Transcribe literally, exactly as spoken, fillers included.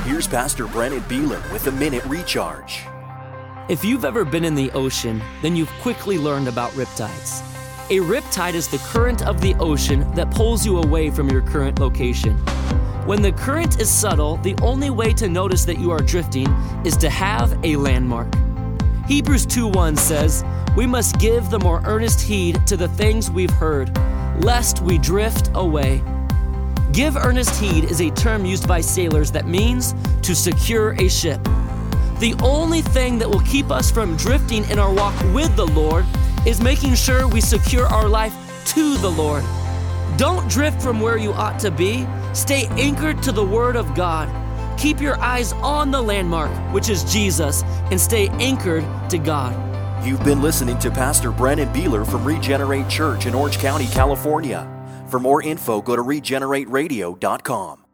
here's Pastor Brennan Beeler with a Minute Recharge. If you've ever been in the ocean, then you've quickly learned about riptides. A riptide is the current of the ocean that pulls you away from your current location. When the current is subtle, the only way to notice that you are drifting is to have a landmark. Hebrews two one says, "We must give the more earnest heed to the things we've heard, lest we drift away." Give earnest heed is a term used by sailors that means to secure a ship. The only thing that will keep us from drifting in our walk with the Lord is making sure we secure our life to the Lord. Don't drift from where you ought to be. Stay anchored to the Word of God. Keep your eyes on the landmark, which is Jesus, and stay anchored to God. You've been listening to Pastor Brennan Beeler from Regenerate Church in Orange County, California. For more info, go to regenerate radio dot com.